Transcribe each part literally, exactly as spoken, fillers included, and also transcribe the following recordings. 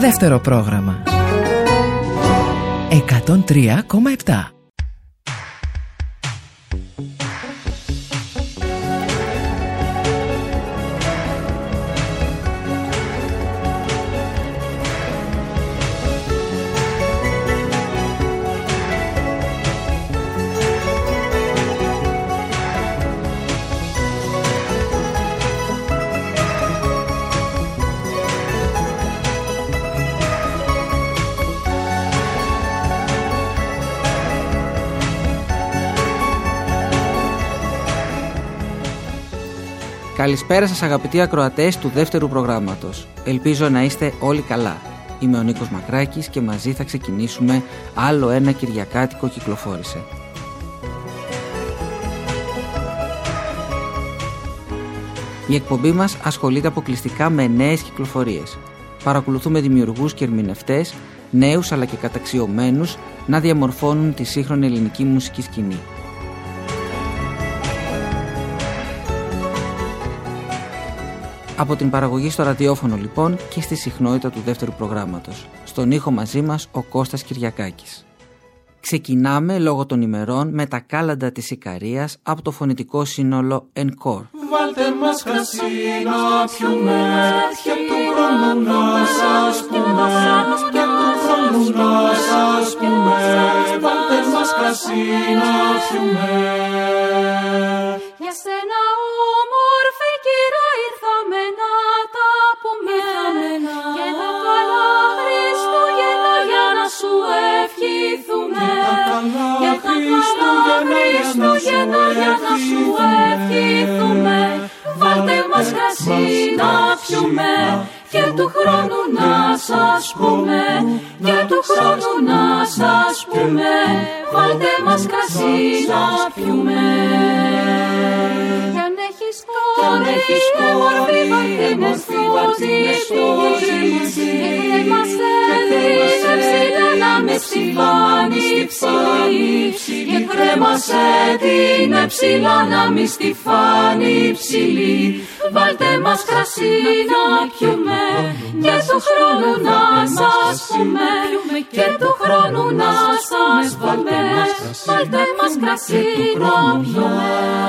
Δεύτερο πρόγραμμα εκατόν τρία κόμμα επτά. Καλησπέρα σας αγαπητοί ακροατές του δεύτερου προγράμματος. Ελπίζω να είστε όλοι καλά. Είμαι ο Νίκος Μακράκης και μαζί θα ξεκινήσουμε άλλο ένα Κυριακάτικο κυκλοφόρησε. Η εκπομπή μας ασχολείται αποκλειστικά με νέες κυκλοφορίες. Παρακολουθούμε δημιουργούς και ερμηνευτές, νέους αλλά και καταξιωμένους, να διαμορφώνουν τη σύγχρονη ελληνική μουσική σκηνή. Από την παραγωγή στο ραδιόφωνο λοιπόν και στη συχνότητα του δεύτερου προγράμματος. Στον ήχο μαζί μας ο Κώστας Κυριακάκης. Ξεκινάμε λόγω των ημερών με τα κάλαντα της Ικαρίας από το φωνητικό σύνολο Encore. Βάλτε μας κρασί να πιούμε και του χρόνου να σας πούμε, και του χρόνου να σας πούμε. Βάλτε μας κρασί να πιούμε. Για σένα όμορφη κύρα ήρθαμε να τα πούμε, και τα καλά Χριστούγεννα για να σου ευχηθούμε, και τα καλά Χριστούγεννα για να σου ευχηθούμε. Βάλτε μας κρασί να πιούμε και του χρόνου να σας πούμε, και του χρόνου να σας πούμε. Βάλτε μας κρασί να πιούμε. Κι αν έχεις κόρη, βάλτε μας φωτίσει, και μας έδειξε ψηλά να με στιφάνει ψηλή, και κρέμασε την ψηλά να μη στιφάνει ψηλή. Βάλτε μας κρασί να πιούμε και του χρόνου να σας πούμε, και του χρόνου να σας πούμε. Βάλτε μας κρασί να πιούμε.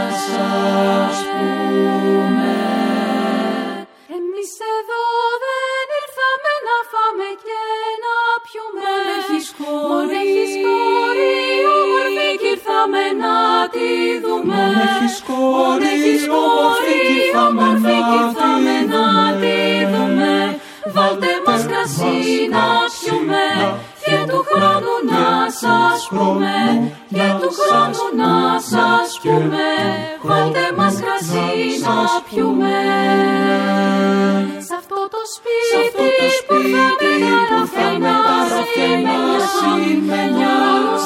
Εμείς εδώ δεν ήρθαμε να φάμε και να πιούμε. Μόνο έχεις κόρη όμορφη κι ήρθαμε να τη δούμε. Μόνο έχεις κόρη όμορφη κι ήρθαμε να τη δούμε. Βάλτε μας κρασί να πιούμε και του χρόνου να σας πούμε, και του χρόνου να σας πούμε. Βάλτε μας κρασί να πιούμε. Σ' αυτό το σπίτι που θα με τα ραφιένια σημαίνια,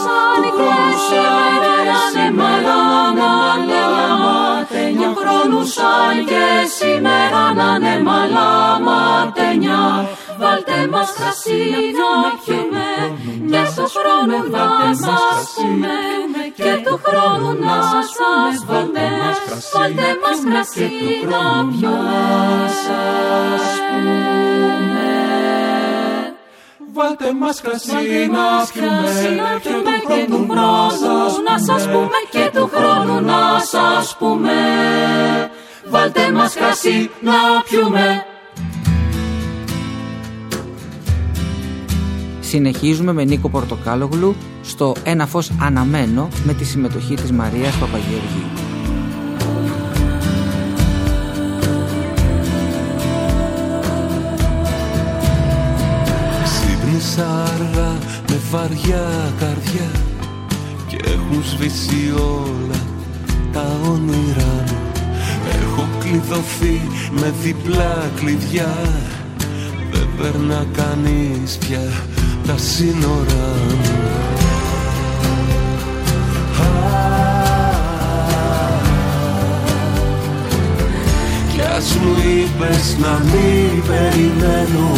του χρόνου σαν και σήμερα να είναι μαλάματενιά. Βάλτε μας κρασί να πιούμε και του χρόνου να σας πούμε, και του χρόνου να σας πούμε. Βάλτε μας κρασί να πιούμε. Βάλτε μας κρασί να πιούμε και του χρόνου να σας πούμε, και του χρόνου να σας πούμε. Βάλτε μας κρασί να πιούμε. Συνεχίζουμε με Νίκο Πορτοκάλογλου στο Ένα φως αναμένο με τη συμμετοχή της Μαρίας Παπαγεωργίου. Ξύπνησα αργά με βαριά καρδιά και έχουν σβήσει όλα τα όνειρά μου. Έχω κλειδωθεί με διπλά κλειδιά, δεν περνά κανείς πια τα σύνορά μου. Κι ας μου είπες να μην περιμένω,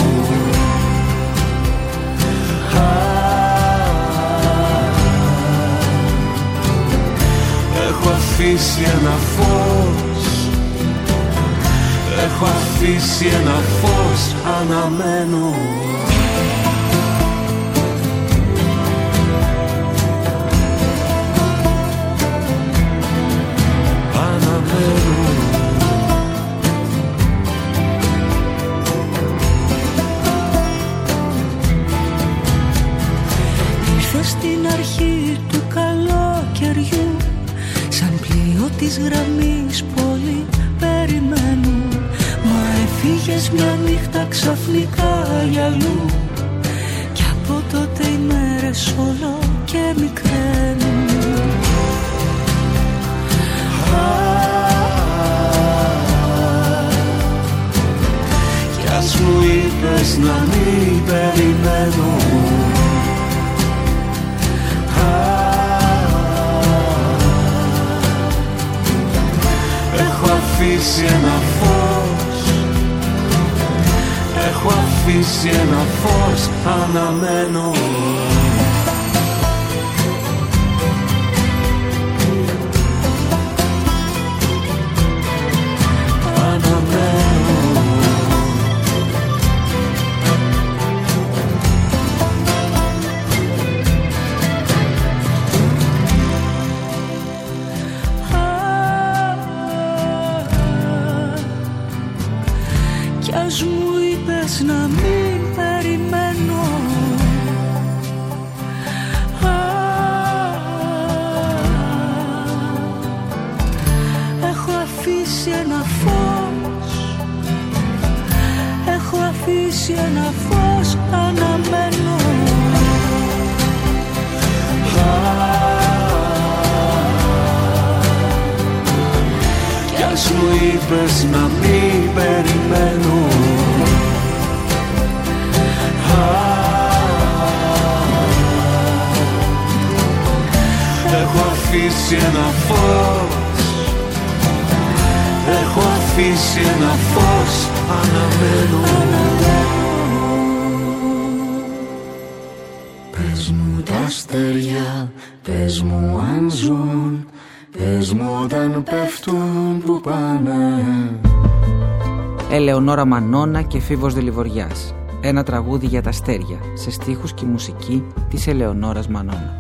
έχω αφήσει ένα φως, Έχω αφήσει ένα φως αναμένο. Αναμένο. Ήρθα στην αρχή του καλοκαιριού, σαν πλοίο της γραμμής πολύ περιμένουν. Μα έφυγες μια νύχτα ξαφνικά για αλλού, κι από τότε οι μέρες όλο και μικραίνουν. Κι ας μου είπες να μην περιμένω, έχω αφήσει ένα φως, έχω αφήσει ένα φως αναμένο. Να μην περιμένω, α, έχω αφήσει ένα φως, έχω αφήσει ένα φως αναμένο. Κι ας μου είπες να μην περιμένω, έχω αφήσει ένα φως, έχω αφήσει ένα φως αναμένο. Πες μου τα αστέρια, πες μου αν ζουν, πες μου όταν πέφτουν που πάνε. Ελεονόρα Μανώνα και Φίβος Δελιβοριάς. Ένα τραγούδι για τα αστέρια, σε στίχους και μουσική της Ελεονόρας Μανώνα.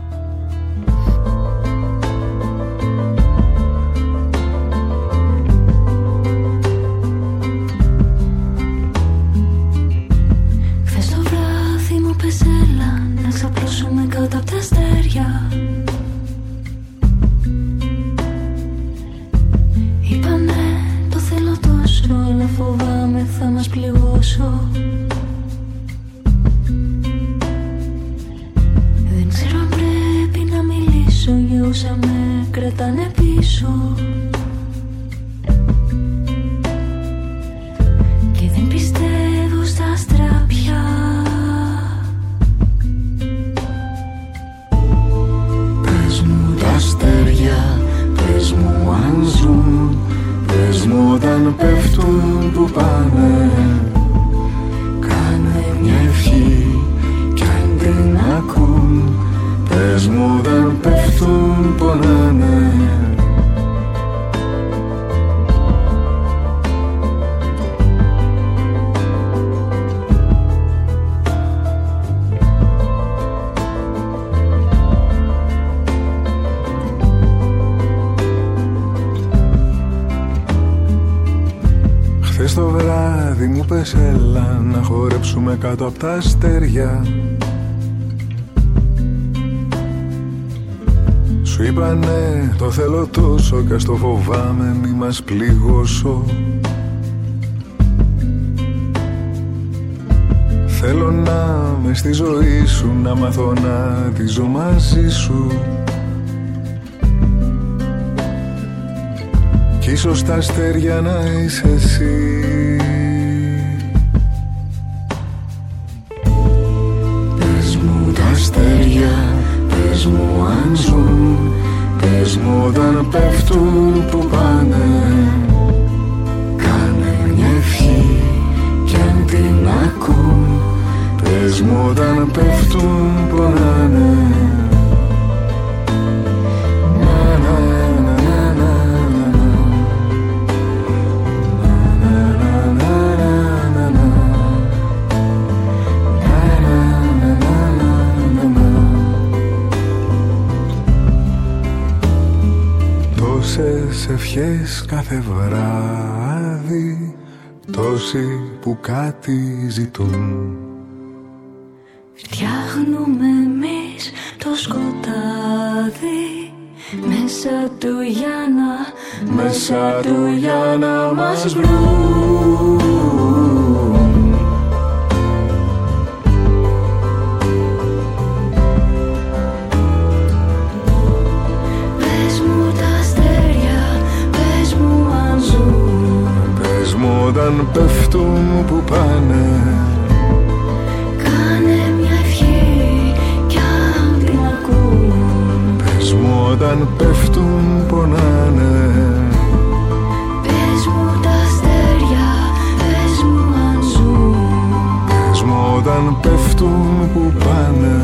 Χθες το βράδυ μου πες έλα να ξαπλώσουμε κάτω απ' τα αστέρια. Είπανε το θέλω τόσο, αλλά φοβάμαι θα μας πληγώσω. Για όσα με κρατάνε πίσω, και δεν πιστεύω στα άστρα πια. Πες μου τα αστέρια, πες μου αν ζουν, πες μου όταν πέφτουν που πάνε. Κάνε μια ευχή κι αν την ακούν, πες μου όταν πέφτουν πονάνε. Χθες το βράδυ μου πες έλα να χορέψουμε κάτω απ' τα αστέρια. Σου είπανε το θέλω τόσο κι ας το φοβάμαι μη μας πληγώσω. Θέλω να μες στη ζωή σου, να μάθω να τη ζω μαζί σου. Κι ίσως τα αστέρια να είσαι εσύ. Πες μου τα αστέρια, πες μου αν ζουν, πες μου όταν πέφτουν που πάνε. Κάνε μια ευχή κι αν την ακούν, πες μου όταν πέφτουν πονάνε. Να, να, να, να, να, να, να, να, να. ευχές κάθε βράδυ, τόσοι που κάτι ζητούν. Φτιάχνουμε εμείς το σκοτάδι μέσα του για να, μέσα του για να μας βρουν. Πες μου τα αστέρια, πες μου αν ζουν. Πες μου όταν πέφτουν που πάνε. Όταν πέφτουν πονάνε. Πες μου τα αστέρια, πες μου αν ζουν. Πες μου όταν πέφτουν που πάνε.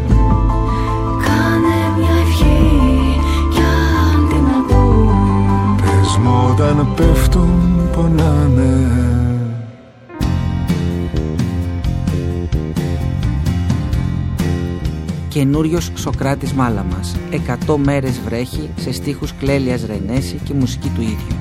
Κάνε μια ευχή κι αν την ακούν. Πες μου όταν πέφτουν πονάνε. Καινούριος Σοκράτης Μάλαμας. Εκατό μέρες βρέχει, σε στίχους Κλέλιας Ρενέση και μουσική του ίδιου.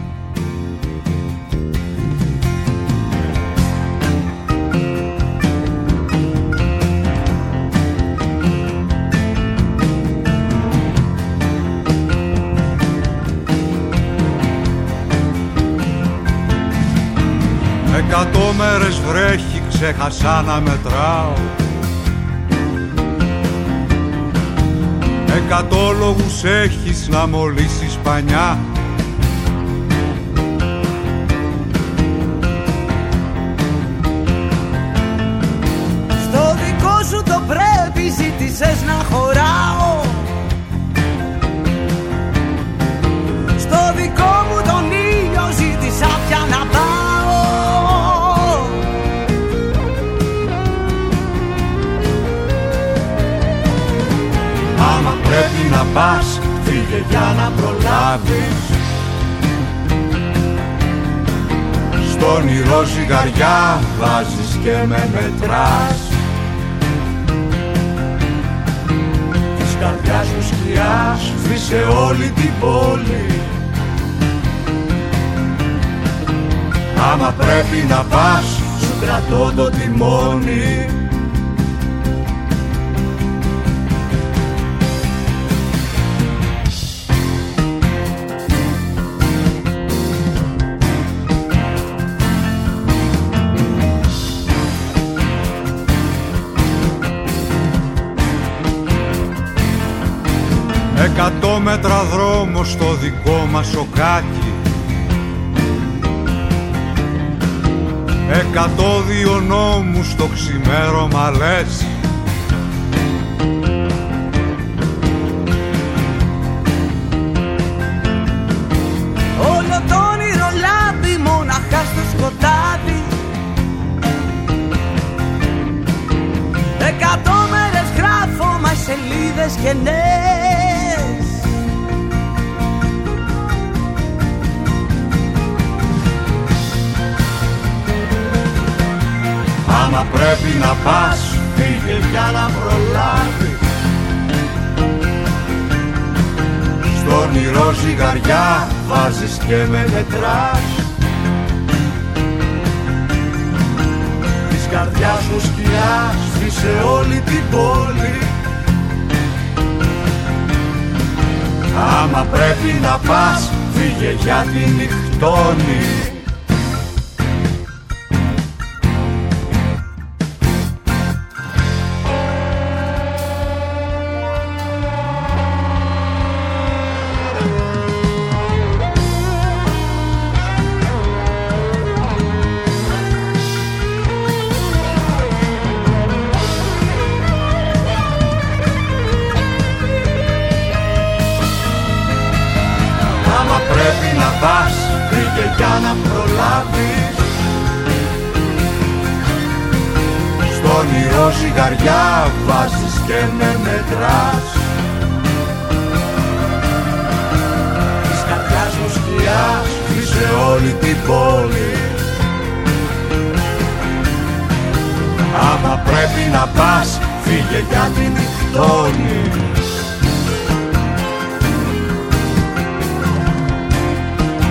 Εκατό μέρες βρέχει, ξέχασα να μετράω. Εκατό λόγους έχεις να μολύσεις πανιά. Στο δικό σου το πρέπει ζήτησες να χωράω. Στο δικό μου τον ήλιο ζήτησα πια να πάω. Άμα πρέπει να πας, φύγε για να προλάβεις. Στον όνειρο ζυγαριά βάζεις και με μετράς. Της καρδιάς σου σκιά σβήσε όλη την πόλη. Άμα πρέπει να πας, σου κρατώ το τιμόνι. Εκατό μέτρα δρόμο στο δικό μας σοκάκι. Εκατό δύο νόμους στο ξημέρωμα λες. Όλο το όνειρο λάμπει μοναχά στο σκοτάδι. Εκατό μέρες γράφω μα σελίδες γενναίες. Άμα πρέπει να πας, φύγε για να προλάβεις. Στο όνειρο ζυγαριά βάζεις και με μετράς. Της καρδιάς σου σκιά σβήσε όλη την πόλη. Άμα πρέπει να πας, φύγε γιατί νυχτώνει. Πας, φύγε για να προλάβεις. Στο όνειρο ζυγαριά βάζεις και με μετράς. Της καρδιάς μου σκιά σβήσε όλη την πόλη. Άμα πρέπει να πας, φύγε γιατί νυχτώνει.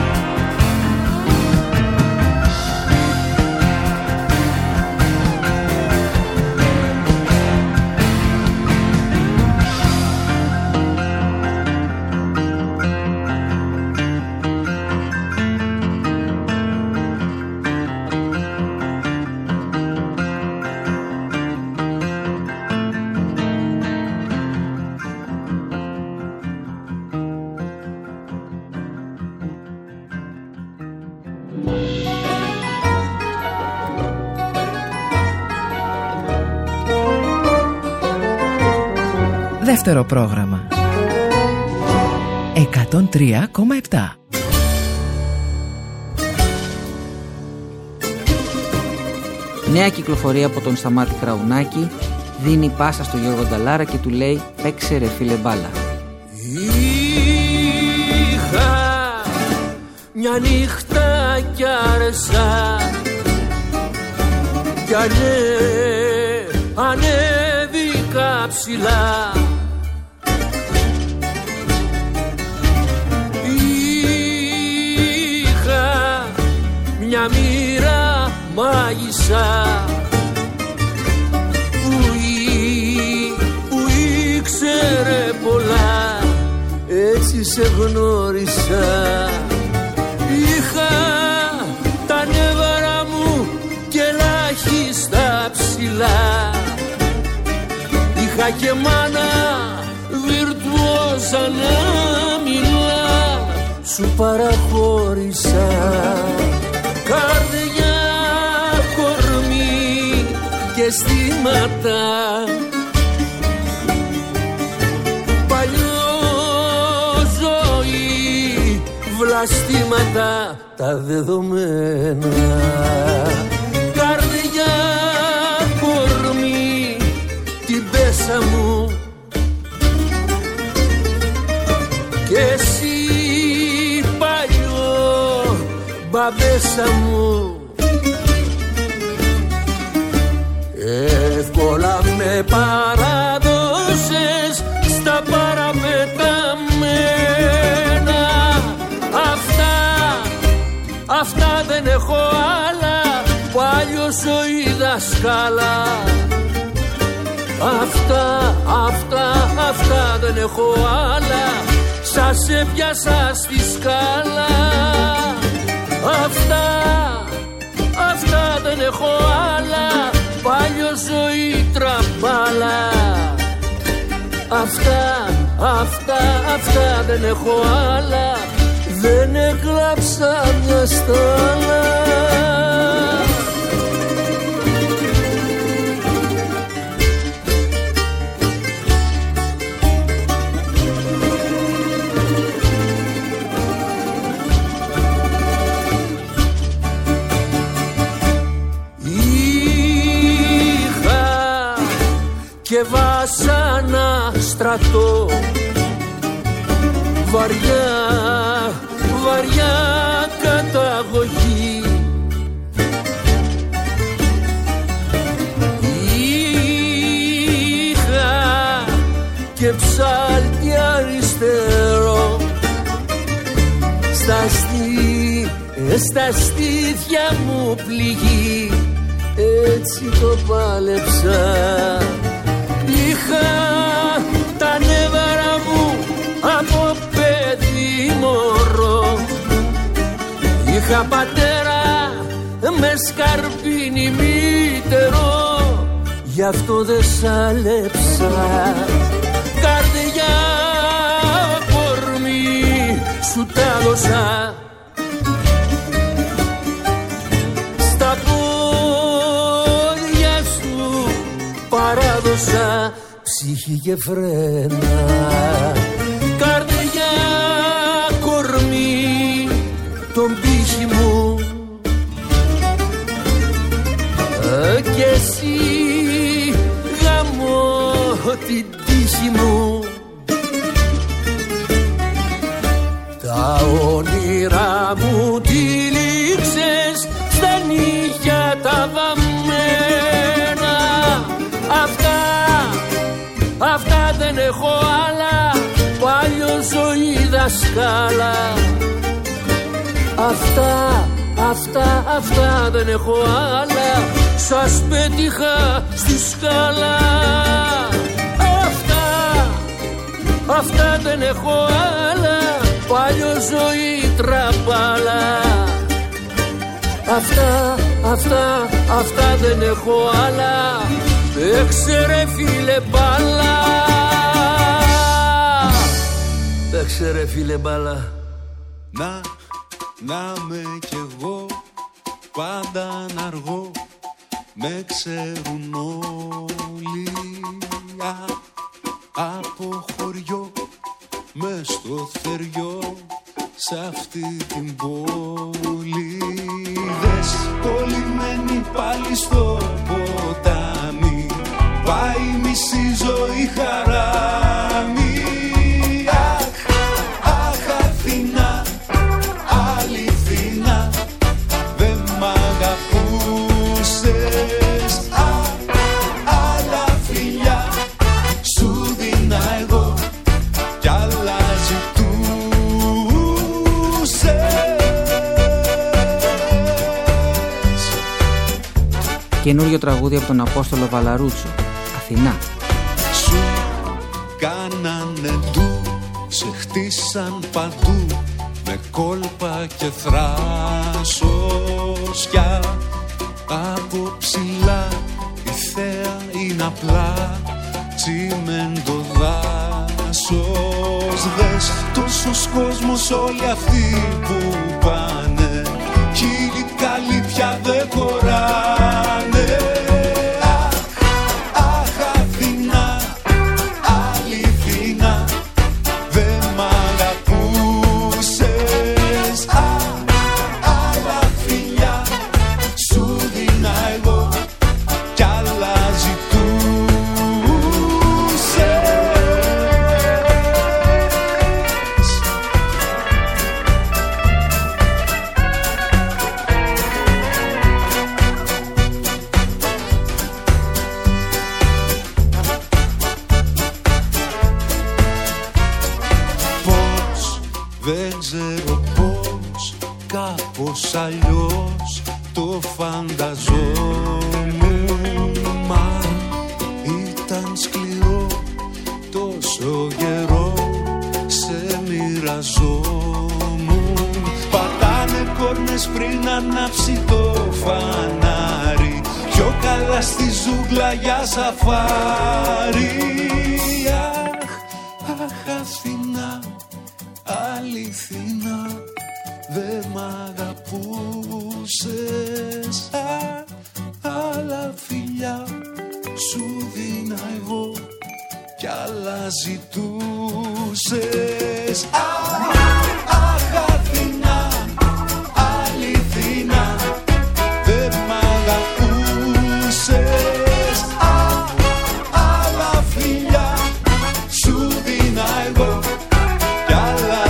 Δεύτερο πρόγραμμα εκατόν τρία κόμμα επτά. Νέα κυκλοφορία από τον Σταμάτη Κραουνάκη δίνει πάσα στο Γιώργο Νταλάρα και του λέει «Παίξε ρε φίλε μπάλα». Είχα μια νύχτα κι άρεσα κι ανέ, ανέβηκα ψηλά. Είχα μια μοίρα μάγισσα που, ή, που ήξερε πολλά, έτσι σε γνώρισα. Είχα τα νεύρα μου και ελάχιστα ψηλά. Είχα και μάνα βιρτουόζα να μιλά, σου παραχώρησα. Καρδιά, κορμί και αισθήματα, παλιό ζωή, βλαστήματα τα δεδομένα. Καρδιά, κορμί, την πέσα μου και εσύ παλιό μπαμπέσα μου. Εύκολα με παράδοσες στα παραπεταμένα. Αυτά, αυτά δεν έχω άλλα, παλιό ζωή δασκάλα. Αυτά, αυτά, αυτά δεν έχω άλλα, σας έπιασα στη σκάλα. Αυτά, αυτά δεν έχω άλλα, παλιό ζωή τραμπάλα. Αυτά, αυτά, αυτά δεν έχω άλλα, δεν έκλαψα μια στάλα. Και βάσανα στρατό, βαριά, βαριά καταγωγή. Είχα και ψάλτη αριστερό, στα, στή, στα στήθια μου πληγή, έτσι το πάλεψα. Είχα τα νεύρα μου από παιδί μωρό. Είχα πατέρα με σκαρπίνι μήτερο, γι' αυτό δεν σ' άλεψα. Καρδιά, κορμί, σου τα δώσα. Στα πόδια σου παράδοσα ψυχή και φρένα. Καρδιά, κορμί, τον πύχη μου, κι εσύ γαμώ την τύχη μου. Τα όνειρά μου τυλίξες στα νύχια τα βαμμένα. Αυτά, αυτά δεν έχω άλλα, παλιό ζωή δασκάλα. Αυτά, αυτά, αυτά δεν έχω άλλα, σας πέτυχα στη σκάλα. Αυτά, αυτά δεν έχω άλλα, παλιό ζωή τραμπάλα. Αυτά, αυτά, αυτά δεν έχω άλλα, παίξε ρε φίλε μπάλα. Παίξε ρε φίλε μπάλα. Να, να με κι εγώ πάντα να αργώ, με ξέρουν όλοι. Α, από το θεριό σ' αυτή την πόλη. Δες κολλημένη πάλι στο ποτάμι, πάει μισή ζωή χαράμι. Αχ, αχ Αθηνά, αληθινά, δεν μ' αγαπούσες. Αχ, άλλα φιλιά σου δίνα εγώ κι άλλα ζητούσες. Καινούριο τραγούδι από τον Απόστολο Βαλαρούτσο, Αθηνά. Σου κάνανε ντου, σε χτίσαν παντού με κόλπα και θράσος. Από ψηλά η θέα είναι απλά τσιμέντο δάσος. Δες τόσος κόσμος όλοι αυτοί που πάνε, χίλιοι καλοί πια δεν χωράνε. Αχ, αχ Αθηνά, αληθινά, δεν μ' αγαπούσες. Αχ, άλλα φιλιά σου δίνα εγώ κι άλλα ζητούσες. Πώς, δεν ξέρω πώς, κάπως αλλιώς το φανταζόμουν. Μα ήταν σκληρό τόσο καιρό, σε μοιραζόμουν. Πατάνε κόρνες πριν ανάψει το φανάρι, πιο καλά στη ζούγκλα για σαφάρι. Αχ, αχ Αθηνά, αληθινά, δεν μ' αγαπούσες. Α, άλλα φιλιά σου δίνα εγώ κι άλλα ζητούσες. Α, αχ Αθηνά, αληθινά, δεν μ' αγαπούσες. Α, άλλα φιλιά σου δίνα εγώ κι άλλα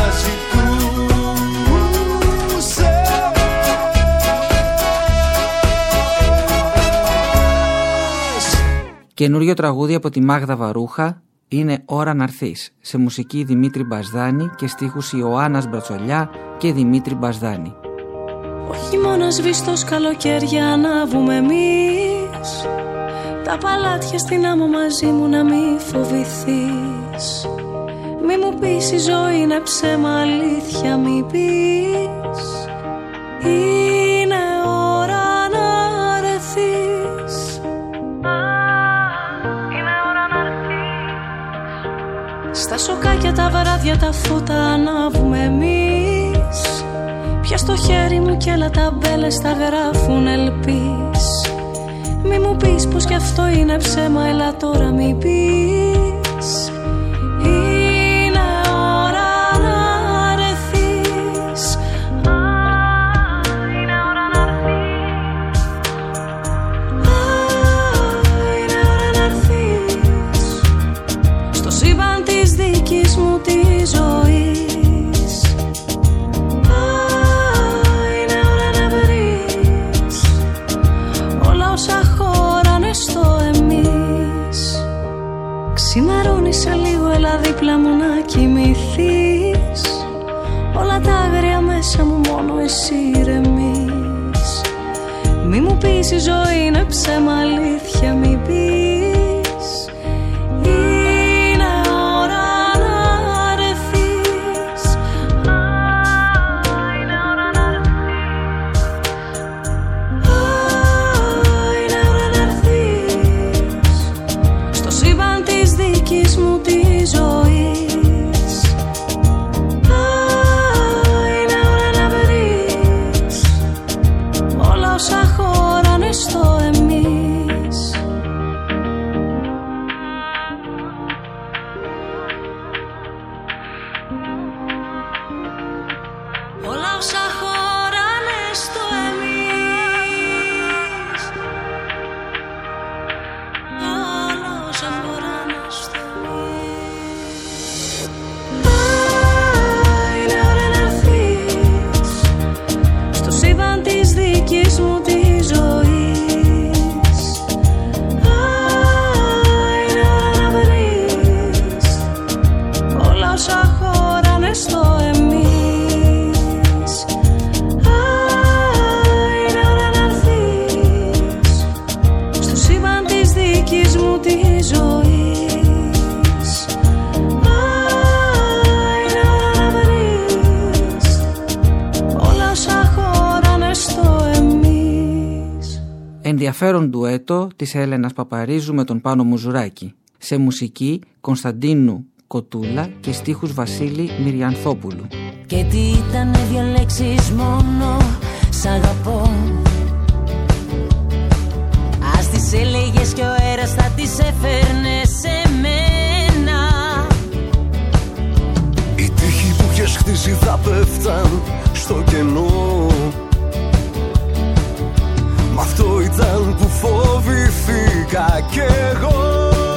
ζητούσες. Καινούριο τραγούδι από τη Μάγδα Βαρούχα είναι «Ώρα να'ρθείς», σε μουσική Δημήτρη Μπασδάνη και στίχους Ιωάννας Μπρατσολιά και Δημήτρη Μπασδάνη. Ο χειμώνας σβηστός, καλοκαίρια ανάβουμε εμείς, τα παλάτια στην άμμο μαζί μου να μη φοβηθείς. Μη μου πεις η ζωή είναι ψέμα, αλήθεια μη πεις. Είναι ώρα να ρεθείς. Είναι ώρα να ρεθείς. Στα σοκάκια τα βράδια τα φώτα ανάβουμε εμείς. Πιάσ' το χέρι μου κι έλα, τα μπέλες τα γράφουν ελπίς. Μη μου πεις πως κι αυτό είναι ψέμα, έλα τώρα μη πεις. Είναι ώρα να ρεθείς. Α, είναι ώρα να ρεθείς. Α, είναι ώρα να ρεθείς. Στο σύμπαν της δικής μου της ζωής. Α, είναι ώρα να βρεις όλα όσα χωράνε στο εμείς. Ξημερώνει σε λίγο, έλα δίπλα μου να κοιμηθείς. Όλα τα άγρια μέσα μου μόνο εσύ ηρεμείς. Μη μου πεις η ζωή είναι ψέμα, αλήθεια μη πεις. Είναι ώρα να ρεθείς. Α, είναι ώρα να ρεθείς. Α, είναι ώρα να ρεθείς. Στο σύμπαν της δικής μου της ζωής. Α, είναι ώρα να βρεις όλα όσα χωράνε στο εμείς. τη ζωής. Άι, να βρεις όλα όσα χωράνε στο εμείς. Ενδιαφέρον ντουέτο της Έλενας Παπαρίζου με τον Πάνο Μουζουράκη. Σε μουσική Κωνσταντίνου Κοτούλα και στίχους Βασίλη Μυριανθόπουλου. Και τι ήτανε δυο λέξεις μόνο, σ' αγαπώ. Ας τις έλεγες κι ο αέρας θα τις έφερνε σε μένα. Οι τείχοι που είχες χτίσει θα πέφταν στο κενό. Μ' αυτό ήταν που φοβηθήκα κι εγώ.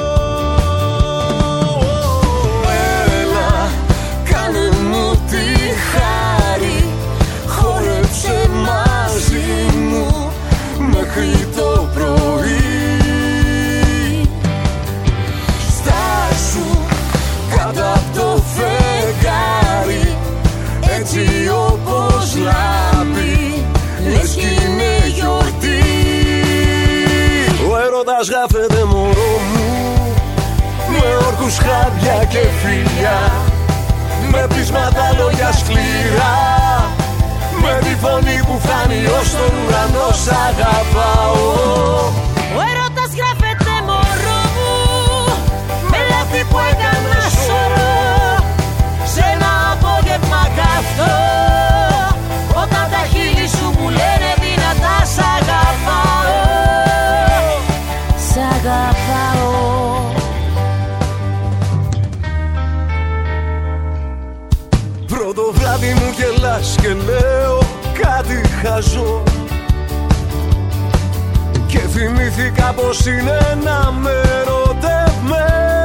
Έλα, κάνε μου τη χάρη, χόρεψε μαζί μου μέχρι το πρωί. Στάσου κάτω απ' το φεγγάρι, έτσι όπως λάμπει, λες κι είναι γιορτή. Ο έρωτας γράφεται μωρό μου, με όρκους, χάδια και φιλιά, με πείσματα λόγια σκληρά, με τη φωνή που φτάνει ως τον ουρανό. Σ' αγαπάω. Ο έρωτας γράφεται μωρό μου, με λάθη που έκανα σωρό, σε ένα απόγευμα καυτό, όταν τα χείλη σου μου λένε δυνατά σ' αγαπάω. Σ' αγαπάω. Πρώτο βράδυ μου γελάς και λέω κάτι χαζό, και θυμήθηκα πως είναι να με ερωτευμένος.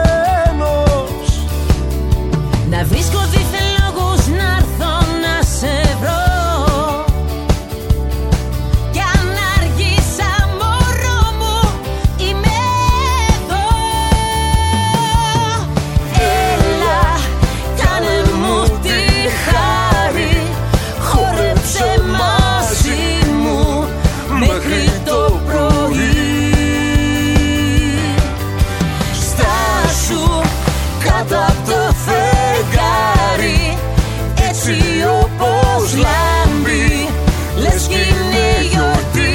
Να βρίσκω δίθεν λόγους να έρθω να σε βρω, κι αν αργήσα μωρό μου είμαι εδώ. Έλα, κάνε μου τη χάρη, χόρεψε μαζί μου μέχρι το πρωί. Στάσου κάτω απ' το φεγγάρι, έτσι όπως λάμπει, λες κι είναι γιορτή.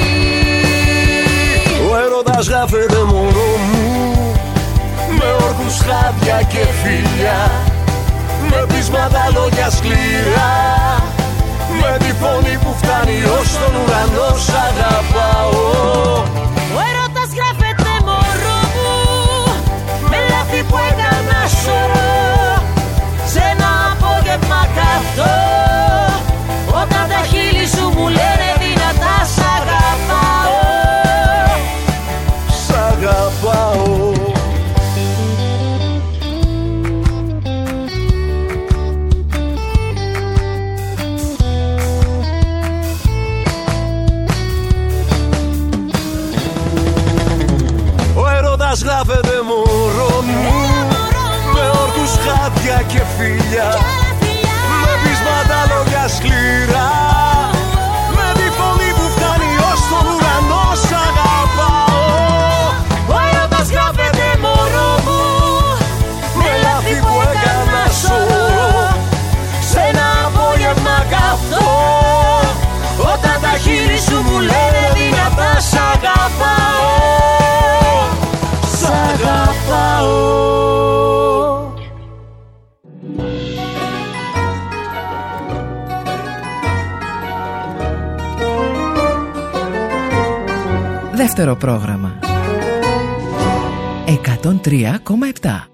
Ο έρωτας γράφεται μωρό μου, με όρκους, χάδια και φιλιά, με πείσματα λόγια σκληρά, με τη φωνή που φτάνει ως τον ουρανό. Σ' αγαπάω. Ο έρωτας γράφεται μωρό μου, με λάθη που έκανα σωρό, σε ένα απόγευμα καυτό, όταν τα χείλη σου μου λένε δυνατά σ' αγαπάω. Σ' αγαπάω. Γράφεται μωρό μου, με όρκους, χάδια και φιλιά, με πείσματα λόγια σκληρά, με τη φωνή που φτάνει ως τον ουρανό. Σ' αγαπάω. Ο έρωτας γράφεται μωρό μου, με λάθη που έκανα σωρό, σε ένα απόγευμα καυτό, όταν τα χείλη σου μου λένε δυνατά σ' αγαπάω. Σ' αγαπάω. Δεύτερο πρόγραμμα εκατόν τρία κόμμα επτά.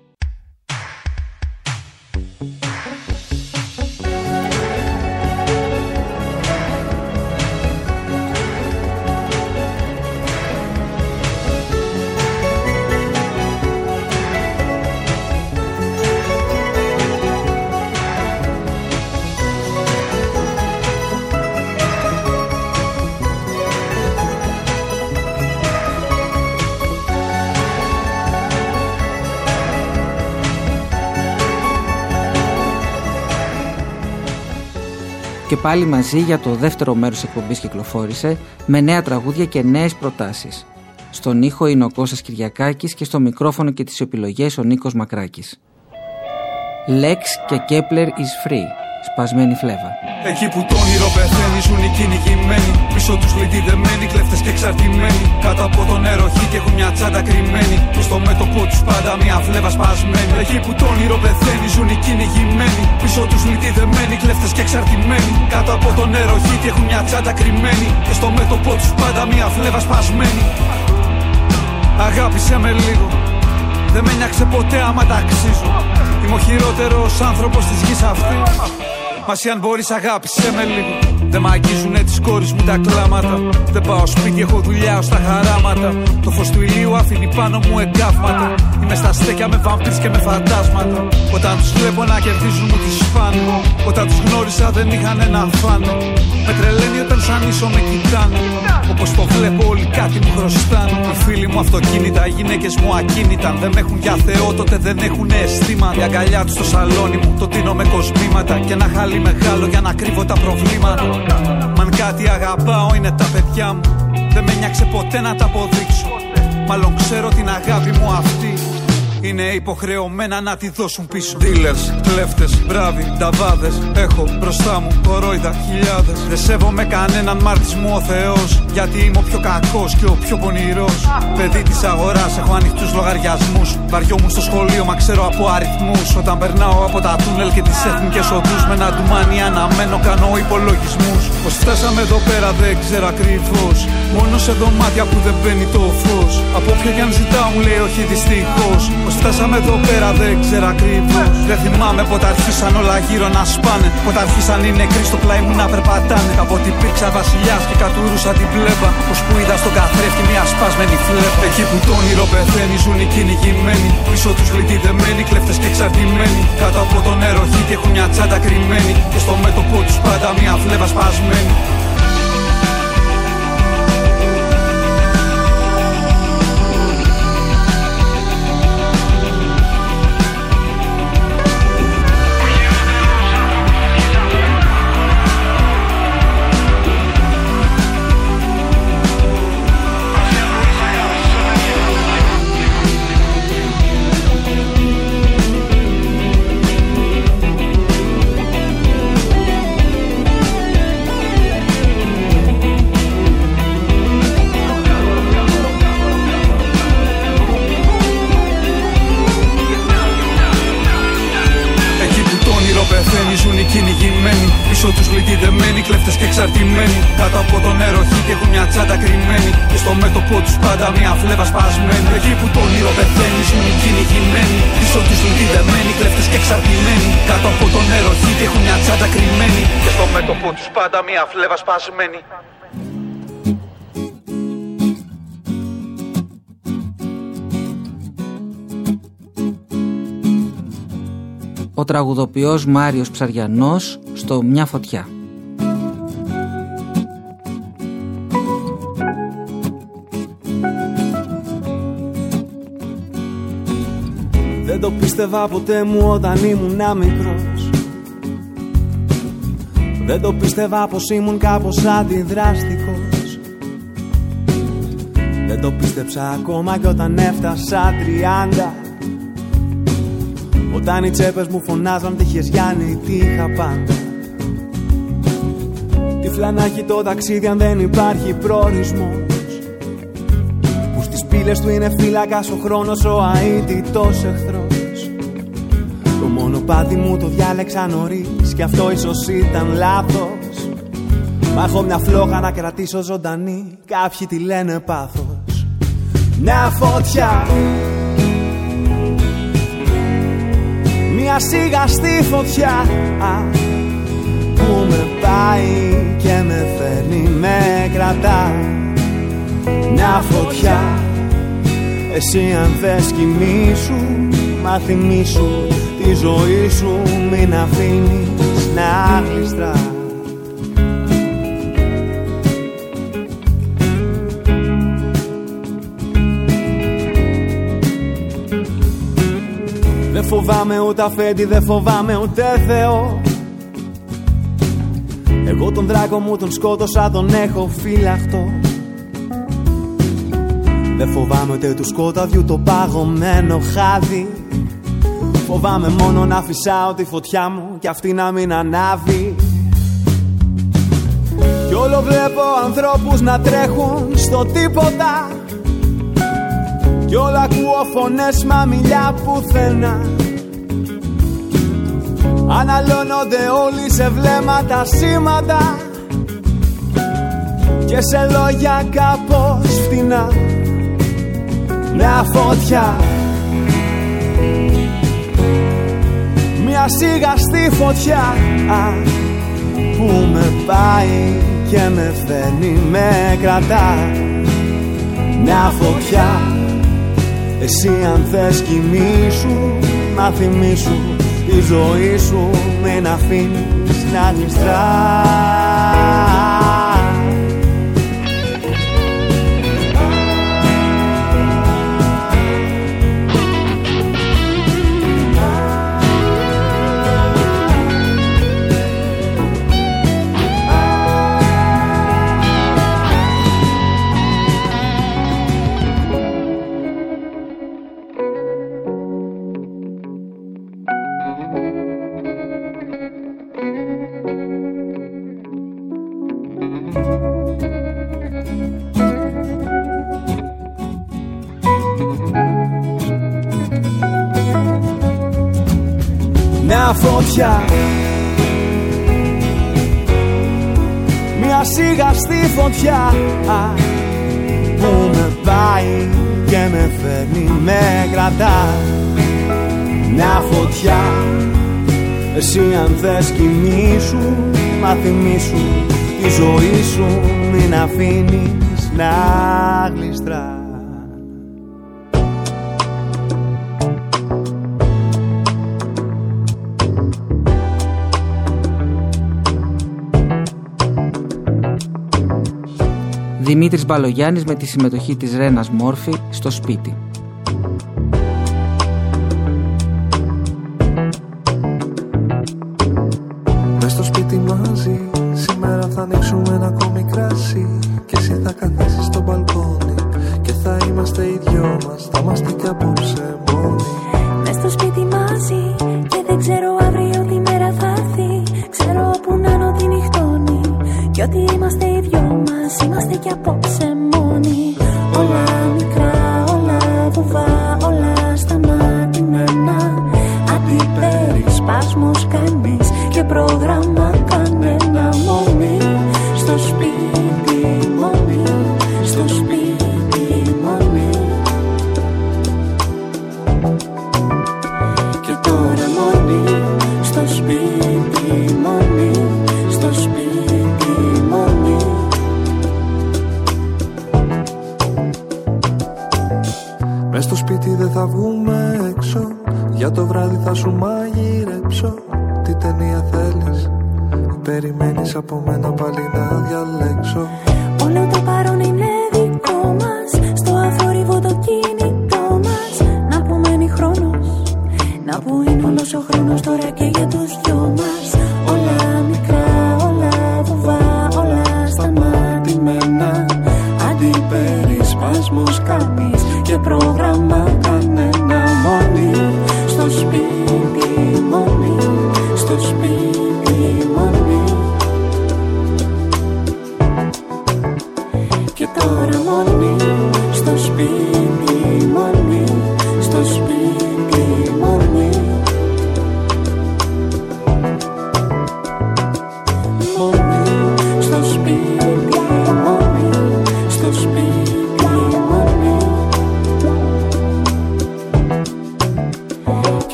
Και πάλι μαζί για το δεύτερο μέρος της εκπομπής κυκλοφόρησε, με νέα τραγούδια και νέες προτάσεις. Στον ήχο είναι ο Κώστας Κυριακάκης και στο μικρόφωνο και τις επιλογές ο Νίκος Μακράκης. Lex και Kepler is free. Σπασμένη φλέβα. Εκεί που το όνειρο πεθαίνει, ζουν οι κυνηγημένοι. Πίσω τους λιτιδεμένοι, κλέφτες και εξαρτημένοι. Κάτω από το νερό και έχουν μια τσάντα κρυμμένη. Και στο μέτωπο τους πάντα μια φλέβα σπασμένη. Εκεί που το όνειρο πεθαίνει, ζουν οι κυνηγημένοι. Πίσω τους λιτιδεμένοι, κλέφτες και εξαρτημένοι. Κάτω από το νερό και έχουν μια τσάντα κρυμμένη. Και στο μέτωπο τους πάντα μια φλέβα σπασμένη. Αγάπησε με λίγο, δεν με νιάξε ποτέ άμα τα αξίζω. Είμαι ο χειρότερος άνθρωπος της γης αυτή. Μα αν μπορείς αγάπησέ με λίγο. Δεν μ' αγγίζουνε τις κόρης μου τα κλάματα. Δεν πάω σπίτι, έχω δουλειά ως τα χαράματα. Το φως του ηλίου αφήνει πάνω μου εγκάβματα. Είμαι στα στέκια με βαμπύρς και με φαντάσματα. Όταν τους βλέπω να κερδίζουν μου τις φάνε. Όταν τους γνώρισα δεν είχαν να φάνε. Με τρελαίνει όταν σαν ίσο με κοιτάνε. Όπως το βλέπω όλοι κάτι μου χρωστάνε. Οι φίλοι μου αυτοκίνητα, οι γυναίκες μου ακίνητα. Δεν με έχουν για Θεό τότε δεν έχουν αισθήματα. Η αγκαλιά τους στο σαλόνι μου το τίνω με κοσμήματα. Και ένα χαλί μεγάλο για να κρύβω τα προβλήματα. Μαν κάτι αγαπάω είναι τα παιδιά μου. Δεν με νιάξε ποτέ να τα αποδείξω. Μάλλον ξέρω την αγάπη μου αυτή είναι υποχρεωμένα να τη δώσουν πίσω. Dealers, κλέφτες, μπράβοι, ταβάδες. Έχω μπροστά μου κορόιδα χιλιάδες. Δεν σέβομαι κανέναν, μάρτης μου ο Θεός. Γιατί είμαι ο πιο κακός και ο πιο πονηρός. Παιδί της αγοράς, έχω ανοιχτούς λογαριασμούς. Βαριόμουν στο σχολείο, μα ξέρω από αριθμούς. Όταν περνάω από τα τούνελ και τις εθνικές οδούς, με ένα ντουμάνι αναμένω, κάνω υπολογισμούς. Πως φτάσαμε εδώ πέρα δεν ξέρω ακριβώς. Μόνο σε δωμάτια που δεν μπαίνει το φως. Από όποιο κι αν ζητάω μου λέει όχι δυστυχώς. Πως φτάσαμε εδώ πέρα δεν ξέρω ακριβώς. Δεν θυμάμαι πότε αρχίσαν όλα γύρω να σπάνε. Πότε αρχίσαν οι νεκροί στο πλάι μου να περπατάνε. Κάποτε υπήρξα βασιλιάς και κατουρούσα την πλέμπα. Πως που είδα στον καθρέφτη μια σπασμένη φλέπα. Εκεί που το όνειρο πεθαίνει ζουν οι κυνηγημένοι. Πίσω τους λιτιδεμένοι, κλέφτες και εξαρτημένοι. Κάτω από το νερό και έχουν μια τσάντα κρυμμένη. Και στο μέτωπο τους πάντα μια φλέβα σπασμένη. Κλέφτες και εξαρτημένοι. Κάτω από το νερό και έχουν μια τσάντα κρυμμένη. Και στο μέτωπο τους πάντα μια φλέβα σπασμένη. Εκεί που το όνειρο πεθαίνει ζουν οι κυνηγημένοι. Πίσω τους λιτιδεμένοι, κλέφτες και εξαρτημένοι. Κάτω από το νερό και έχουν μια τσάντα κρυμμένη. Και στο μέτωπο τους πάντα μια φλέβα σπασμένη. Ο τραγουδοποιός Μάριος Ψαριανός στο «Μια φωτιά». Δεν το πίστευα ποτέ μου όταν ήμουν μικρός. Δεν το πίστευα πως ήμουν κάπως αντιδραστικός. Δεν το πίστεψα ακόμα κι όταν έφτασα τριάντα. Όταν οι τσέπες μου φωνάζαν τι είχες Γιάννη, τι είχα πάντα. Τι φλανάκι το ταξίδι αν δεν υπάρχει προορισμός. Που στις πύλες του είναι φύλακας ο χρόνος, ο αίτητος εχθρός. Το μονοπάτι μου το διάλεξα νωρίς κι αυτό ίσως ήταν λάθος. Μα έχω μια φλόγα να κρατήσω ζωντανή, κάποιοι τη λένε πάθος. Μια φωτιά, μια σιγαστή φωτιά που με πάει και με φέρνει, με κρατά. Μια φωτιά, εσύ αν θες κοιμήσου, μα θυμήσου τη ζωή σου, μην αφήνεις να γλιστρά. Δεν φοβάμαι ούτε αφέντη, δεν φοβάμαι ούτε Θεό. Εγώ τον δράκο μου τον σκότωσα, τον έχω φύλαχτο. Δεν φοβάμαι ούτε του σκοταδιού το παγωμένο χάδι. Φοβάμαι μόνο να φυσάω τη φωτιά μου κι αυτή να μην ανάβει. Κι όλο βλέπω ανθρώπους να τρέχουν στο τίποτα. Κι όλα ακούω φωνές μαμιλιά πουθενά. Αναλώνονται όλοι σε βλέμματα σήματα και σε λόγια κάπως φτηνά. Μια φωτιά, μια σιγαστή φωτιά που με πάει και με φέρνει, με κρατά. Μια φωτιά, εσύ αν θες κοιμήσου, μα θυμήσου τη ζωή σου, μην αφήνεις να γλιστρά. Μια φωτιά, μια σιγαστή φωτιά που με πάει και με φέρνει, με κρατά. Μια φωτιά, εσύ αν θες κοιμήσου, μα θυμήσου τη ζωή σου, μην αφήνεις να γλιστρά. Δημήτρης Μπαλογιάννης με τη συμμετοχή της Ρένας Μόρφη στο σπίτι. Μες στο σπίτι μαζί, σήμερα θα ανοίξουμε ένα ακόμη κράσι. Και εσύ θα καθίσεις στο μπαλκόνι και θα είμαστε οι δυο μας, θα είμαστε κι απόψε μόνοι. Μες στο σπίτι μαζί και δεν ξέρω αύριο τι μέρα θα έρθει. Ξέρω που να είναι ότι νυχτώνει κι ότι είμαστε οι δυο μας, είμαστε κι απόψε μόνοι. Όλα μικρά, όλα βουβά, όλα σταματημένα. Αντιπερισπάσμος κανείς και πρόγραμμα κανένα. Μόνοι στο σπίτι, μόνοι στο σπίτι, μόνοι. Και τώρα μόνοι στο σπίτι, μόνοι στο σπίτι, μόνοι. Μες στο σπίτι δεν θα βγούμε έξω, για το βράδυ θα σου μαγειρέψω. Τι ταινία θέλεις, περιμένεις από μένα πάλι να διαλέξω. Όλο το παρόν είναι δικό μας, στο αφορήβο το κινητό μας. Να που μένει χρόνος, να που είναι όλος ο χρόνος τώρα και για τους δυο μας. Όλα μικρά, όλα βουβά, όλα σταματημένα. Αντιπερισπάσμος κανείς και πρόγραμμα κανένα. Μόνοι στο σπίτι, μόνοι στο σπίτι, μόνοι. Και τώρα μόνοι στο σπίτι, μόνοι στο σπίτι, μόνοι. Μόνοι στο σπίτι, μόνοι στο σπίτι, μόνοι.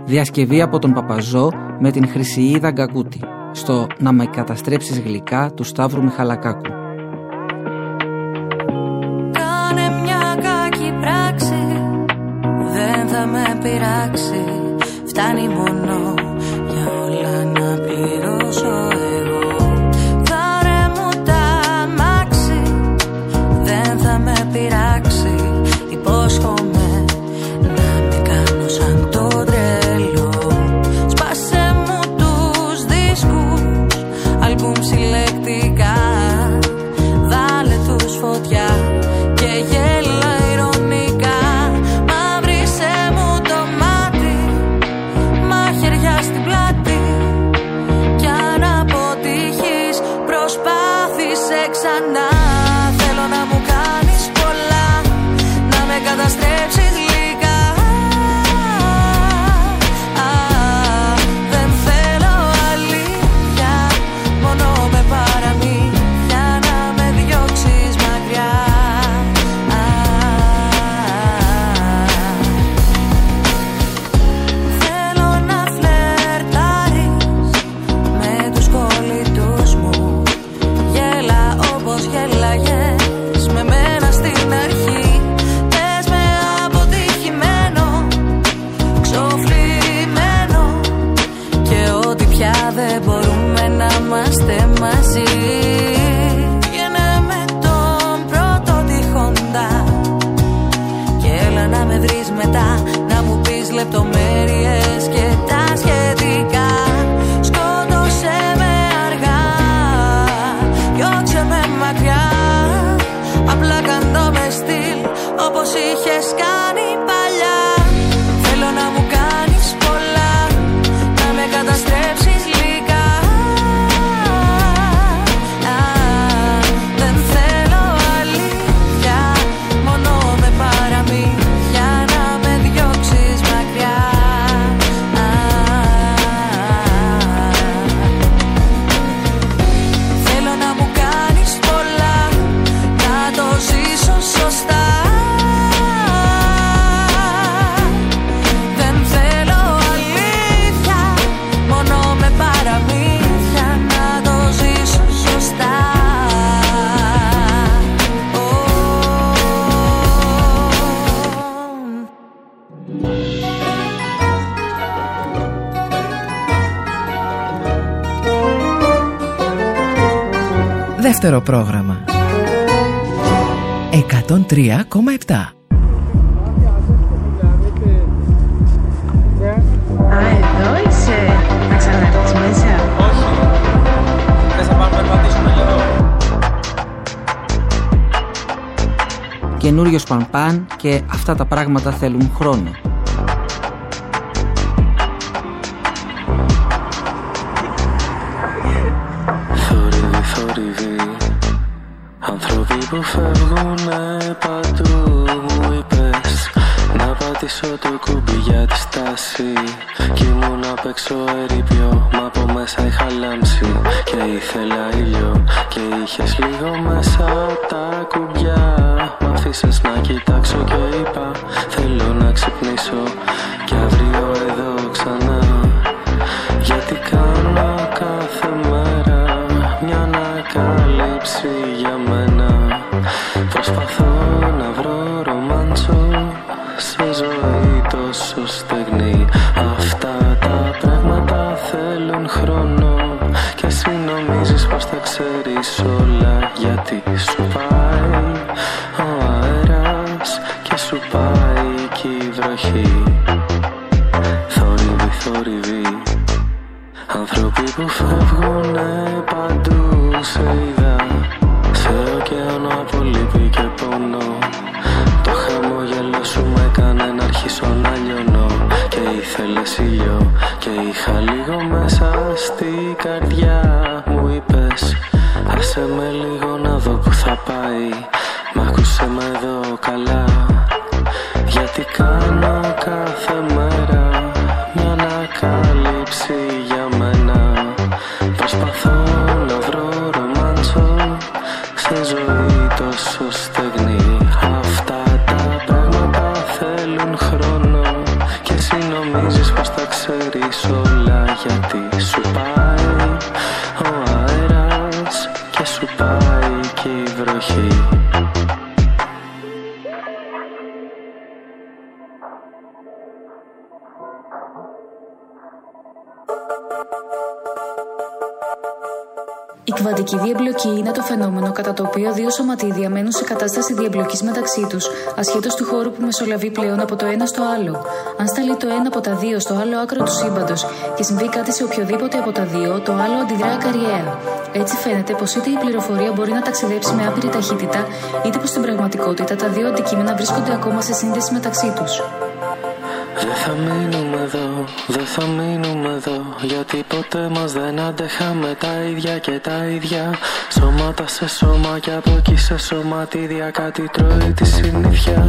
Διασκευή από τον Παπαζό με την Χρυσιίδα Γκακούτη στο «Να με καταστρέψεις γλυκά» του Σταύρου Μιχαλακάκου. Κάνε μια κακή πράξη, δεν θα με πειράξει. Φτάνει μόνο για όλα να πληρώσω εγώ. Πάρε μου τα αμάξι, δεν θα με πειράξει. Υπόσχομαι να με κάνω σαν το τρελό. Σπάσε μου τους δίσκους, άλμπουμ συλλεκτικά. Βάλε τους φωτιά και γέλα ειρωνικά. Μαύρισε μου το μάτι, μαχαιριά στην πλάτη. Κι αν αποτύχεις προσπάθησε ξανά. Θέλω να μου κάνεις πολλά, να με καταστρέψεις γλυκά. Α, δεν θέλω αλήθεια, μόνο με παραμύθια να με διώξεις μακριά. Α, θέλω να φλερτάρεις με τους κολλητούς μου. Γέλα όπως γέλαγες με μένα στην αρχή. Πες με αποτυχημένο, ξοφλημένο, και ότι πια δεν μπορούμε να είμαστε μαζί. Βγαίνε με τον πρώτο τυχόντα και έλα να με βρεις μετά, να μου πεις λεπτομέρειες και τα σχετικά. Σκότωσε με αργά, διώξε με μακριά. Απλά καντώ με στυλ όπως είχες κάνει παλιά. Θέλω να μου κάνεις πολλά, να με καταστρέψεις γλυκά. Α, δεν θέλω αλήθεια, μόνο με παραμύθια να με διώξεις μακριά. Α, θέλω να μου κάνεις πολλά, να το ζήσω σωστά. Δεν θέλω αλήθεια, μόνο με παραμύθια να το ζήσω σωστά. Δεύτερο πρόγραμμα εκατόν τρία κόμμα επτά. Α, εδώ είσαι. Να ξανάρθεις μέσα. Όχι. Θες να πάμε να περπατήσουμε λίγο? Καινούριος Πανπάν και αυτά τα πράγματα θέλουν χρόνο. Θόρυβοι, θόρυβοι, άνθρωποι που φεύγουνε παντού. Μου είπες να πατήσω το κουμπί για τη στάση κι ήμουν απ' έξω ερείπιο, μα από μέσα είχα λάμψει και ήθελα ήλιο και είχες λίγο μέσα τα κουμπιά. Μ' αφήσες να κοιτάξω και είπα θέλω να ξυπνήσω και αύριο εδώ ξανά. Γιατί κάνω κάθε μέρα μια ανακάλυψη για μένα. Προσπαθώ να βρω ρομάντσο σε ζωή τόσο στεγνή. Αυτά τα πράγματα θέλουν χρόνο και εσύ νομίζεις πως τα ξέρεις όλα. Γιατί σου πάει ο αέρας και σου πάει και η βροχή. Θόρυβοι, θόρυβοι, άνθρωποι που φεύγουνε παντού. Σε είδα σε ωκεανό από λύπη και πόνο. Το χαμόγελο σου με έκανε να αρχίσω να λιώνω και ήθελες ήλιο και είχα λίγο μέσα στη καρδιά. Μου είπες άσε με λίγο να δω που θα πάει. Μ' άκουσε με εδώ καλά. Γιατί κάνω κάθε μέρα μια ανακάλυψη για μένα. Προσπαθώ να βρω ρομάντσο σε ζωή τόσο στεγνή. Αυτά τα πράγματα θέλουν χρόνο και εσύ νομίζεις Νομίζεις πως τα ξέρεις όλα, γιατί σου πάει ο αέρας και σου πάει και η βροχή. Η κβαντική διεμπλοκή είναι το φαινόμενο κατά το οποίο δύο σωματίδια μένουν σε κατάσταση διεμπλοκής μεταξύ τους, ασχέτως του χώρου που μεσολαβεί πλέον από το ένα στο άλλο. Αν σταλεί το ένα από τα δύο στο άλλο άκρο του σύμπαντος και συμβεί κάτι σε οποιοδήποτε από τα δύο, το άλλο αντιδρά ακαριέα. Έτσι φαίνεται πως είτε η πληροφορία μπορεί να ταξιδέψει με άπειρη ταχύτητα, είτε πως στην πραγματικότητα τα δύο αντικείμενα βρίσκονται ακόμα σε σύνδεση μεταξύ τους. Δεν θα μείνουμε εδώ, δεν θα μείνουμε εδώ, γιατί ποτέ μας δεν αντέχαμε τα ίδια και τα ίδια. Σώματα σε σώμα και από εκεί σε σωματίδια κάτι τρώει τη συνήθεια.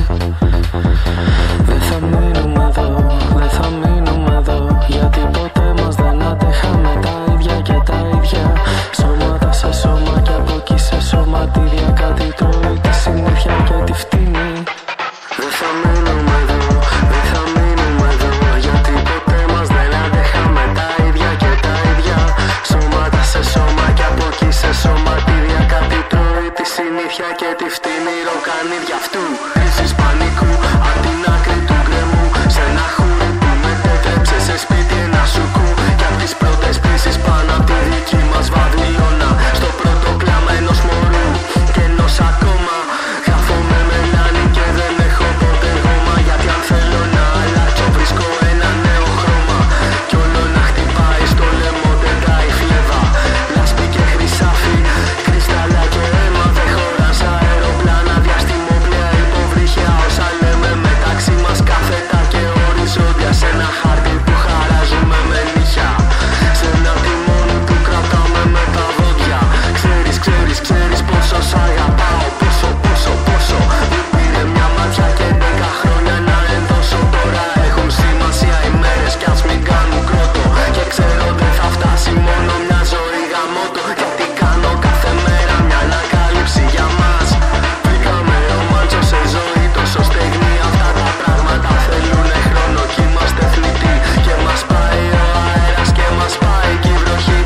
Δεν θα μείνουμε εδώ, δεν θα μείνουμε εδώ, γιατί ποτέ μας δεν αντέχαμε τα ίδια και τα ίδια. Σώματα σε σώμα και από εκεί σε σωματίδια κάτι τρώει τη συνήθεια και τη φτύνη. Δεν θα μείνουμε εδώ, δεν θα μείνουμε εδώ, γιατί ποτέ μας δεν αντέχαμε τα ίδια και τα ίδια. Σώματα σε σώμα και από εκεί σε σωματίδια κάτι τρώει τη συνήθεια και τη φτύνη. Ροκανίδια αυτού κρίσεις πανικού απ' την άκρη του γκρεμού, σε ένα χούρι που μετέτρεψε σε σπίτι ένα σουκού. Κι απ' τις πρώτες πτήσεις πάνω απ' τη δική μας Βαβυλώνα, στο πρώτο κλάμα ενός μωρού και ενός ακόμα. Γράφω με μελάνι και δεν έχω ποτέ γόμα, γιατί αν θέλω να αλλάξω βρίσκω ένα νέο χρώμα. Κι όλο να χτυπάει στο λαιμό τεντάει φλέβα, λάσπη και χρυσάφι, κρυστάλλα και αίμα. Δεν χωράν σαν αεροπλάνα, διαστημόπλαια, υποβρύχια. Όσα λέμε μεταξύ μας κάθετα και οριζόντια, σε ένα χάρτη που χαράζουμε με νύχια, σε ένα τιμόνι που κρατάμε με τα δόντια. Ξέρεις, ξέρεις, ξέρεις πόσο σ' αγαπάω, πόσο, πόσο, πόσο. Μου πήρε μια ματιά και δέκα χρόνια να ενδώσω. Τώρα έχουν σημασία οι μέρες κι ας μην κάνουν κρότο, και ξέρω δεν θα φτάσει μόνο μια ζωή γαμότο, γιατί κάνω κάθε μέρα μια ανακάλυψη για μας. Βρήκαμε ρομάντσο σε ζωή τόσο στεγνή, αυτά τα πράγματα θέλουνε χρόνο κι είμαστε θνητοί. Και μας πάει ο αέρας και μας πάει κι η βροχή.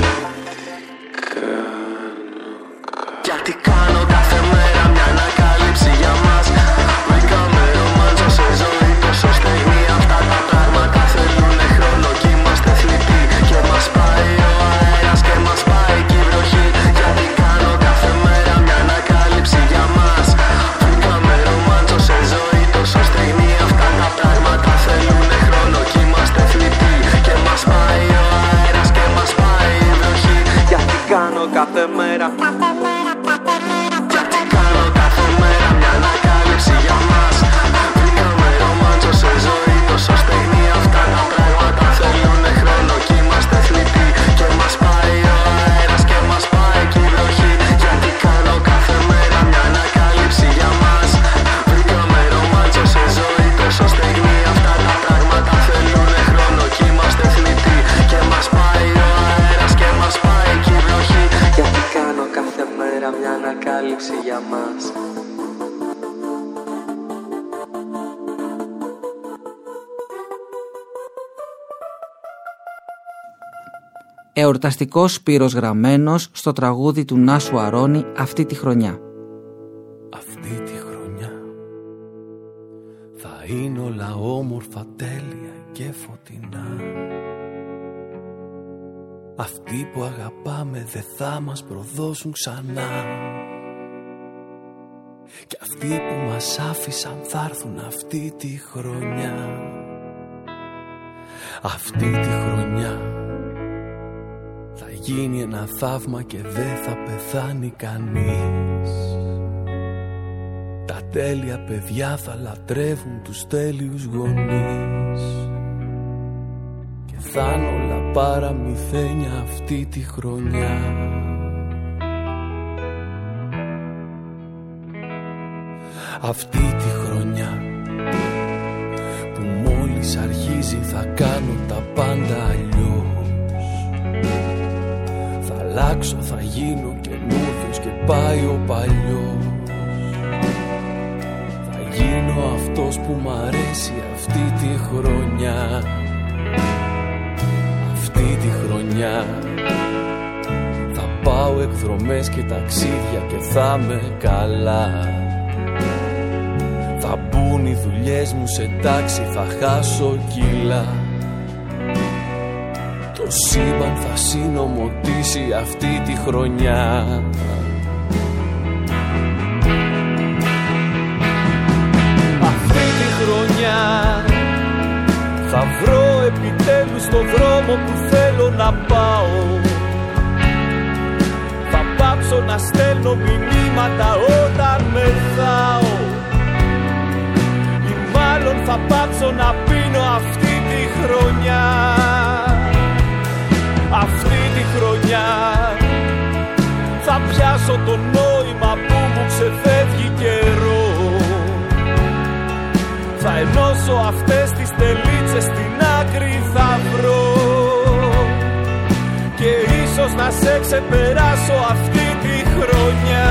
Γιατί κάνω κάθε μέρα μια ανακάλυψη για μας. Βρήκαμε ρομάντσο σε ζωή τόσο στεγνή, αυτά τα πράγματα θέλουνε χρόνο κι είμαστε θνητοί. Και μας πάει ο αέρας και μας πάει κι η βροχή. Γιατί κάνω κάθε μέρα μια ανακάλυψη για μας. Βρήκαμε ρομάντσο σε ζωή τόσο στεγνή, αυτά τα πράγματα θέλουνε χρόνο κι είμαστε θνητοί. Και μας πάει ο αέρας και μας πάει η βροχή. Γιατί κάνω κάθε μέρα, γιατί κάνω κάθε μέρα μια ανακάλυψη για μας. Βρήκαμε ρομάντσο σε ζωή τόσο στεγνή, αυτά τα πράγματα θέλουνε χρόνο κι είμαστε θνητοί. Και μας πάει ο αέρας και μας πάει κι η βροχή. Γιατί κάνω κάθε μέρα μια ανακάλυψη για μας. Βρήκαμε ρομάντσο σε ζωή τόσο στεγνή, αυτά τα πράγματα θέλουνε χρόνο κι είμαστε θνητοί. Και μας πάει ο αέρας και μας πάει κι η βροχή. Γιατί κάνω κάθε μέρα μια ανακάλυψη για μας. Εορταστικός Σπύρος γραμμένος στο τραγούδι του Νάσου Αρώνη αυτή τη χρονιά. Αυτή τη χρονιά θα είναι όλα όμορφα, τέλεια και φωτεινά. Αυτοί που αγαπάμε δεν θα μας προδώσουν ξανά, και αυτοί που μας άφησαν θα έρθουν αυτή τη χρονιά. Αυτή τη χρονιά θα γίνει ένα θαύμα και δεν θα πεθάνει κανείς. Τα τέλεια παιδιά θα λατρεύουν τους τέλειους γονείς, και θα είναι όλα παραμυθένια αυτή τη χρονιά. Αυτή τη χρονιά που μόλις αρχίζει θα κάνω τα πάντα αλλιώς. Θα αλλάξω, θα γίνω καινούριος και πάει ο παλιός. Θα γίνω αυτό αυτός που μ' αρέσει αυτή τη χρονιά. Αυτή τη χρονιά θα πάω εκδρομές και ταξίδια και θα με καλά. Θα μπουν οι δουλειές μου σε τάξη, θα χάσω κιλά. Το σύμπαν θα συνομωτήσει αυτή τη χρονιά. Αυτή τη χρονιά θα βρω επιτέλους το δρόμο που θέλω να πάω. Θα πάψω να στέλνω μηνύματα όταν μεθάω. Ή μάλλον θα πάψω να πίνω αυτή τη χρονιά. Αυτή τη χρονιά θα πιάσω το νόημα που μου ξεφεύγει καιρό. Θα ενώσω αυτές τις τελίτσες, στην άκρη θα βρω. Και ίσως να σε ξεπεράσω αυτή τη χρονιά.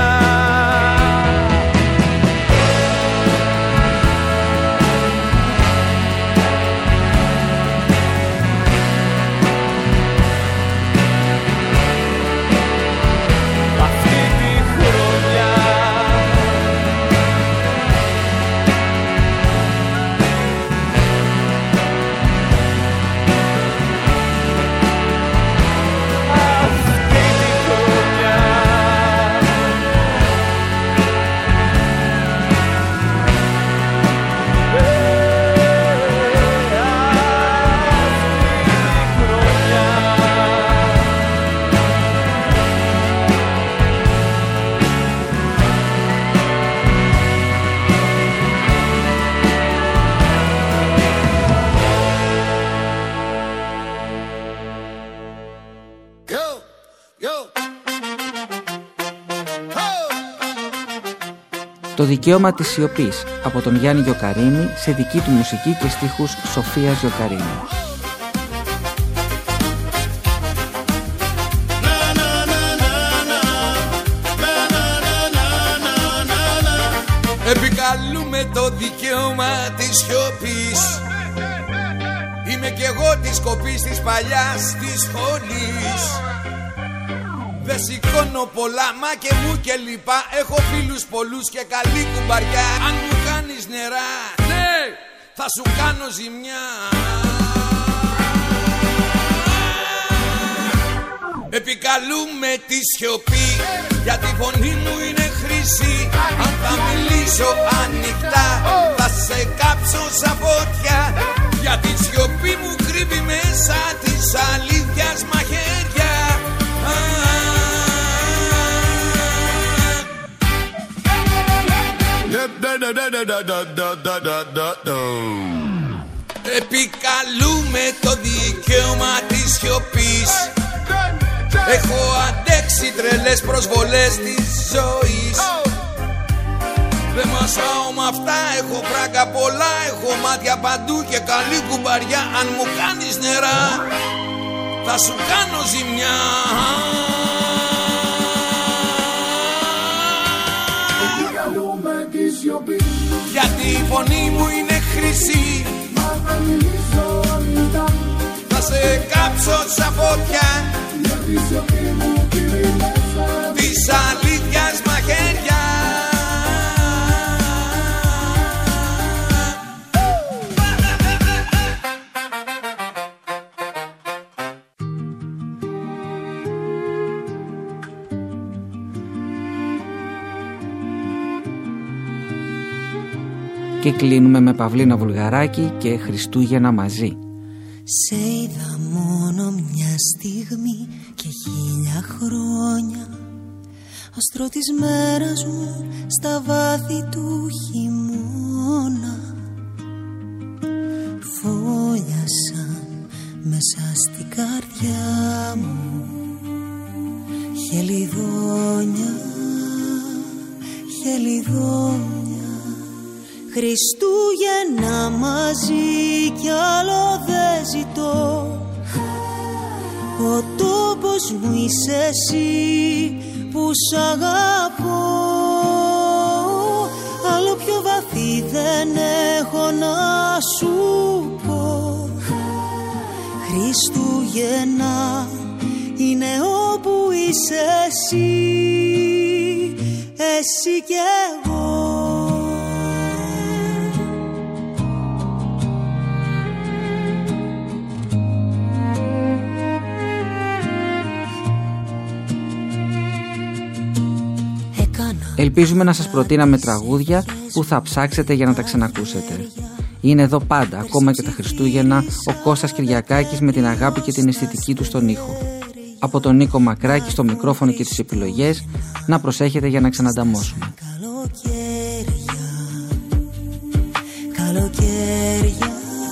Το δικαίωμα της σιωπής από τον Γιάννη Γιοκαρίνη σε δική του μουσική και στίχους Σοφίας Γιοκαρίνη. Επικαλούμε το δικαίωμα της σιωπής. Είμαι κι εγώ της κοπής της παλιάς της σχολής. Δεν σηκώνω πολλά μα και μου και λοιπά. Έχω φίλους πολλούς και καλή κουμπαριά. Αν μου κάνεις νερά, ναι, θα σου κάνω ζημιά. Επικαλούμε τη σιωπή, γιατί η φωνή μου είναι χρυσή. Αν θα μιλήσω ανοιχτά, θα σε κάψω σαν φωτιά. Γιατί η σιωπή μου κρύβει μέσα της αλήθειας μαχαίρια. Επικαλούμε το δικαίωμα της σιωπής. Έχω αντέξει τρελές προσβολές της ζωής. Δεν μασάω με αυτά, έχω φράγκα πολλά. Έχω μάτια παντού και καλή κουμπαριά. Αν μου κάνεις νερά, θα σου κάνω ζημιά. Γιατί η φωνή μου είναι χρυσή. Θα σε κάψω σαν φωτιά. Της αλήθειας μαχαίρια. Και κλείνουμε με Παυλίνα Βουλγαράκη και Χριστούγεννα μαζί. Σε είδα μόνο μια στιγμή και χίλια χρόνια, αστρό της μέρας μου στα βάθη του χειμώνα. Φόλιασαν μέσα στην καρδιά μου χελιδόνια, χελιδόνια. Χριστούγεννα μαζί κι άλλο δεν ζητώ. Ο τόπος μου είσαι εσύ που σ' αγαπώ. Άλλο πιο βαθύ δεν έχω να σου πω. Χριστούγεννα είναι όπου είσαι εσύ, εσύ κι εγώ. Ελπίζουμε να σας προτείναμε τραγούδια που θα ψάξετε για να τα ξανακούσετε. Είναι εδώ πάντα, ακόμα και τα Χριστούγεννα, ο Κώστας Κυριακάκης με την αγάπη και την αισθητική του στον ήχο. Από τον Νίκο Μακράκη στο μικρόφωνο και τις επιλογές, να προσέχετε για να ξανανταμώσουμε. Καλοκαίρια,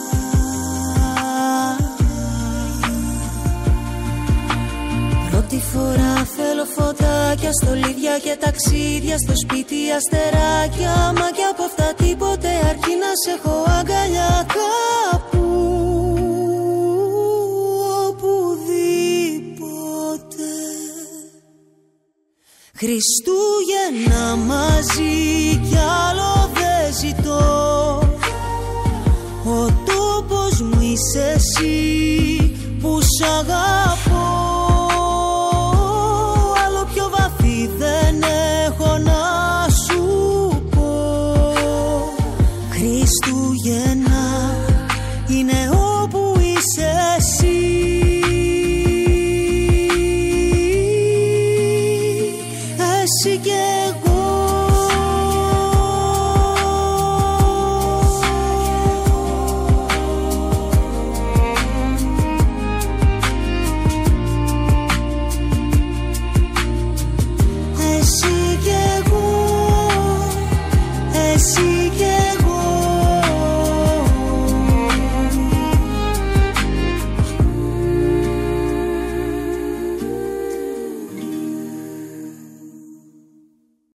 πρώτη φορά θέλω φωτάκια, στολίδια και ταξίδια, στο σπίτι αστεράκια. Μα κι από αυτά τίποτε, αρκεί να σε έχω αγκαλιά κάπου, οπουδήποτε. Χριστούγεννα μαζί κι άλλο δεν ζητώ. Ο τόπος μου είσαι εσύ που σ' αγαπώ.